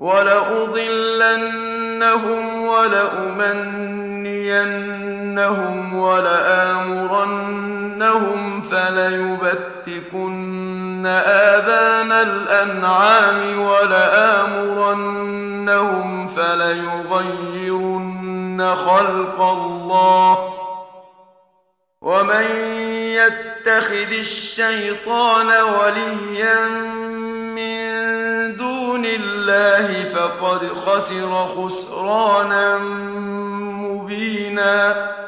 وَلَأُضِلَّنَّهُمْ وَلَأُمَنِّيَنَّهُمْ وَلَآمُرَنَّهُمْ فَلَيُبَتِّكُنَّ آذَانَ الْأَنْعَامِ وَلَآمُرَنَّهُمْ فَلَيُغَيِّرُنَّ خَلْقَ اللَّهِ ۚ وَمَن يَتَّخِذِ الشَّيْطَانَ وَلِيًّا مِّن دُونِ اللَّهِ فَقَدْ خَسِرَ خُسْرَانًا مُّبِينًا.